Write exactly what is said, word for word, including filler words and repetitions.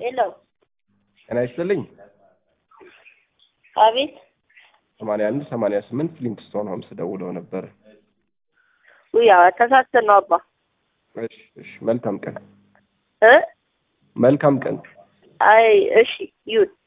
ሄሎ ጤና ይስጥልኝ። አቤት። ሰማንያ አንድ ሰማንያ ስምንት ሊንክስቶን ሆምስ ደውለው ነበር። ውይ ያው ተሳስተን ነው አባ። እሺ እሺ፣ መልካም ቀን እ መልካም ቀን። አይ እሺ ይሁን።